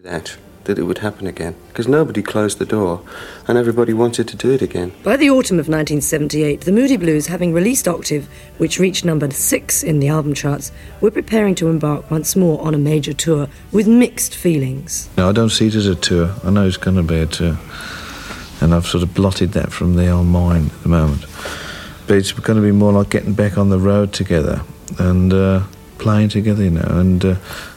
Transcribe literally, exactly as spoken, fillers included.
That, that it would happen again, because nobody closed the door, and everybody wanted to do it again. By the autumn of nineteen seventy-eight, the Moody Blues, having released Octave, which reached number six in the album charts, were preparing to embark once more on a major tour with mixed feelings. No, I don't see it as a tour. I know it's going to be a tour, and I've sort of blotted that from the old mind at the moment. But it's going to be more like getting back on the road together and uh, playing together, you know, and... Uh,